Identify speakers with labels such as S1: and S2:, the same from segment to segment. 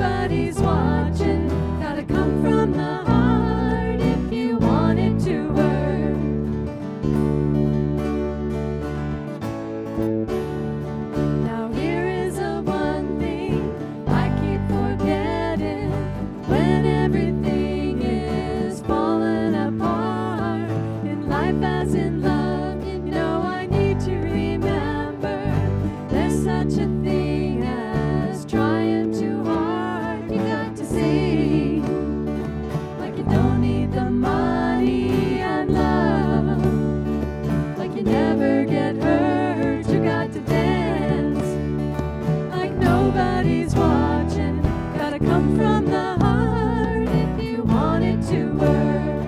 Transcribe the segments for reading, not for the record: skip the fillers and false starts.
S1: nobody's watching. Gotta come from the heart if you want it to work. Now here is a one thing I keep forgetting when everything is falling apart in life as in love. You know I need to remember there's such a thing as trying too hard. You got to see like you don't need the money and love, like you never get hurt. You got to dance like nobody's watching. Gotta come from the heart if you want it to work.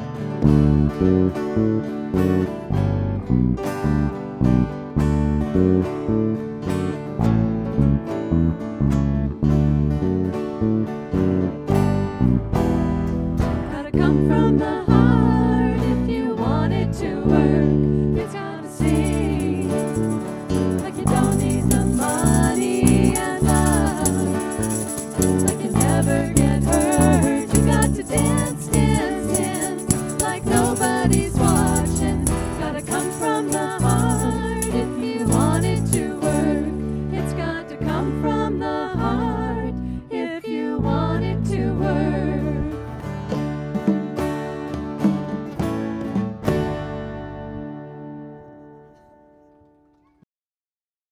S1: Gotta come from the heart if you want it to work. You gotta see like you don't need the money and love, like you never get hurt. You got to dance.